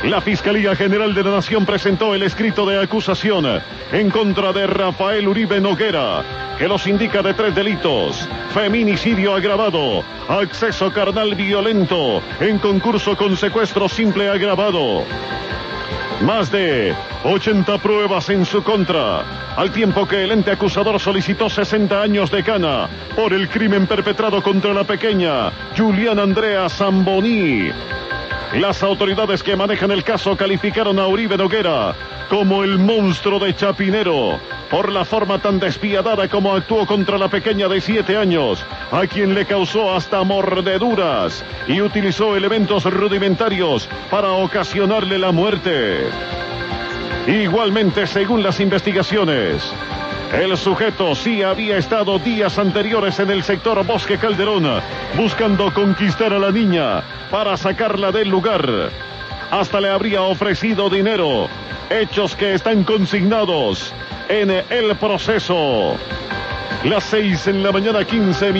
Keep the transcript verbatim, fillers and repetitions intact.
La Fiscalía General de la Nación presentó el escrito de acusación en contra de Rafael Uribe Noguera, que los indica de tres delitos: feminicidio agravado, acceso carnal violento en concurso con secuestro simple agravado. Más de ochenta pruebas en su contra, al tiempo que el ente acusador solicitó sesenta años de cana por el crimen perpetrado contra la pequeña Juliana Andrea Zamboni. Las autoridades que manejan el caso calificaron a Uribe Noguera como el monstruo de Chapinero por la forma tan despiadada como actuó contra la pequeña de siete años, a quien le causó hasta mordeduras y utilizó elementos rudimentarios para ocasionarle la muerte. Igualmente, según las investigaciones, el sujeto sí había estado días anteriores en el sector Bosque Calderón buscando conquistar a la niña para sacarla del lugar. Hasta le habría ofrecido dinero, hechos que están consignados en el proceso. Las seis en la mañana, quince minutos.